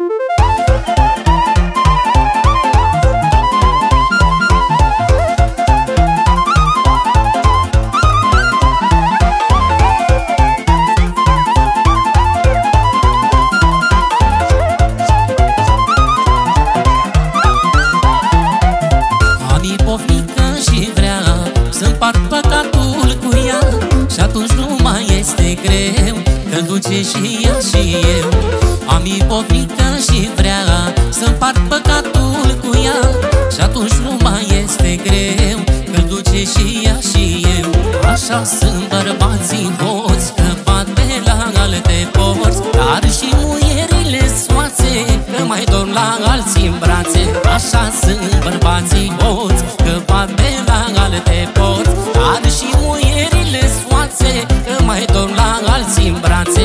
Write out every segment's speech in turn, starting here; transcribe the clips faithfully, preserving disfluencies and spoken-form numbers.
Și ea și eu am ipofnică și vrea să împart păcatul cu ea. Și atunci nu mai este greu, că-l duce și ea și eu. Așa sunt bărbații hoți, că bat pe la alte porți, dar și muierile soațe, că mai dorm la alții în brațe. Așa sunt bărbații hoți, că bat pe la alte porți, dar și muierile soațe, că mai dorm la alții în brațe.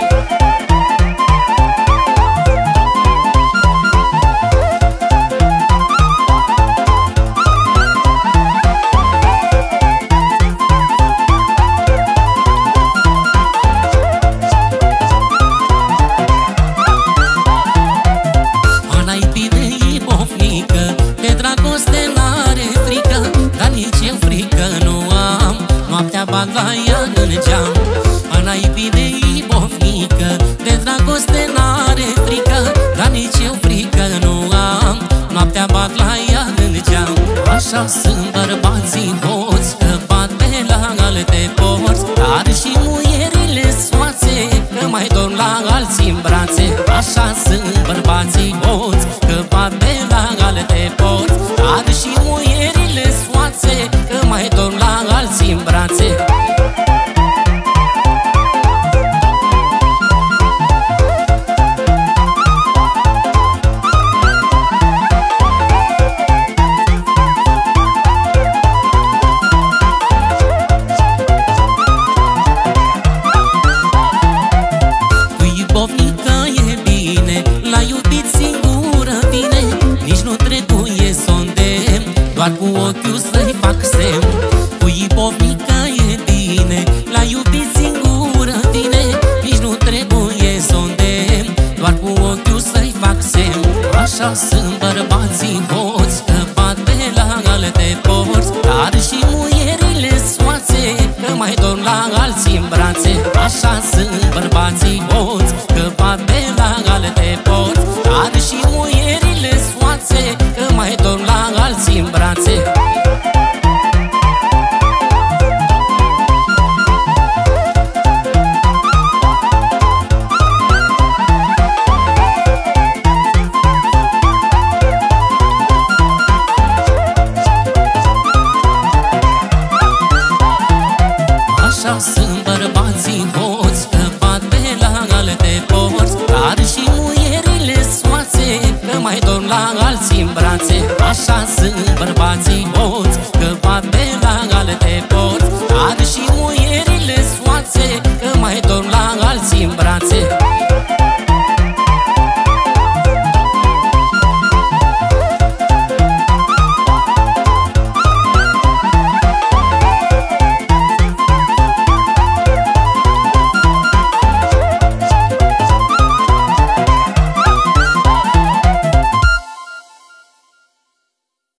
Bat la ea în geam, anaipii de ibofnică, de dragoste n-are frică, dar nici eu frică nu am. Noaptea bat la ea în geam. Așa sunt bărbații hoți, că bat pe la alte porți, dar și muierile soațe, că mai dorm la alții în brațe. Așa sunt bărbații hoți, că bat pe la alte porți, dar și muierile soațe, că mai dorm la alții în brațe. Doar cu ochiul să-i fac semn, cu ipofnică e bine, l-ai iubit singură tine, nici nu trebuie să o îndemn, doar cu ochiul să-i fac semn. Așa sunt bărbații hoți, că bat pe la alte porți, dar și muierile soațe, că mai dorm la alții în brațe. Așa sunt bărbații hoți, că bat pe la alte porți,